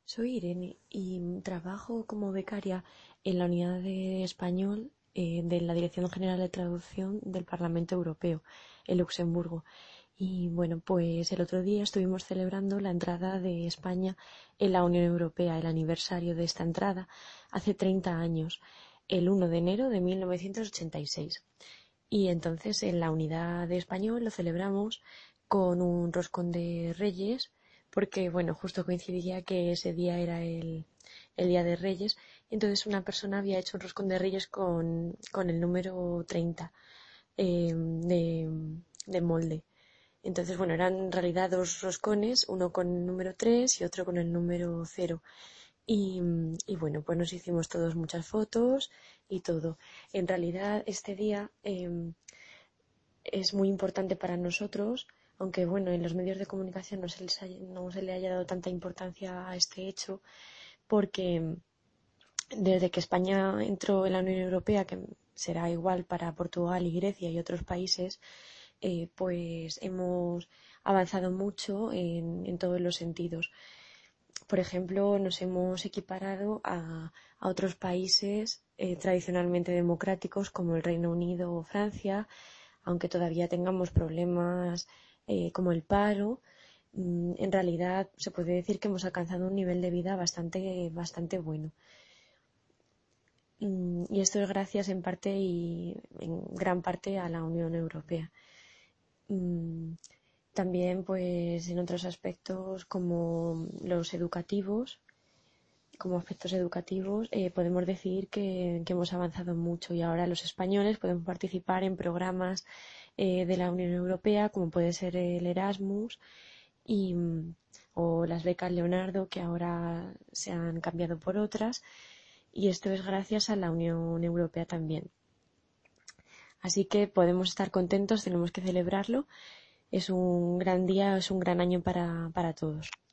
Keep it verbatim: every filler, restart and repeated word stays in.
Soy Irene y trabajo como becaria en la unidad de español eh, de la Dirección General de Traducción del Parlamento Europeo, en Luxemburgo. Y bueno, pues el otro día estuvimos celebrando la entrada de España en la Unión Europea, el aniversario de esta entrada, hace treinta años, el uno de enero de mil novecientos ochenta y seis. Y entonces en la unidad de español lo celebramos con un roscón de Reyes, porque bueno, justo coincidía que ese día era el, el Día de Reyes, y entonces una persona había hecho un roscón de Reyes con, con el número treinta eh, de, de molde. Entonces, bueno, eran en realidad dos roscones, uno con el número tres y otro con el número cero. Y, y bueno, pues nos hicimos todos muchas fotos y todo. En realidad, este día eh, es muy importante para nosotros, aunque bueno, en los medios de comunicación no se, les haya- no se le haya dado tanta importancia a este hecho, porque desde que España entró en la Unión Europea, que será igual para Portugal y Grecia y otros países, eh, pues hemos avanzado mucho en, en todos los sentidos. Por ejemplo, nos hemos equiparado a, a otros países eh, tradicionalmente democráticos como el Reino Unido o Francia, aunque todavía tengamos problemas eh, como el paro. mm, En realidad se puede decir que hemos alcanzado un nivel de vida bastante, bastante bueno. Mm, Y esto es gracias en parte y en gran parte a la Unión Europea. Mm, También, pues, en otros aspectos como los educativos, como aspectos educativos, eh, podemos decir que, que hemos avanzado mucho y ahora los españoles podemos participar en programas eh, de la Unión Europea, como puede ser el Erasmus y, mm, o las becas Leonardo, que ahora se han cambiado por otras, y esto es gracias a la Unión Europea también. Así que podemos estar contentos, tenemos que celebrarlo. Es un gran día, es un gran año para, para todos.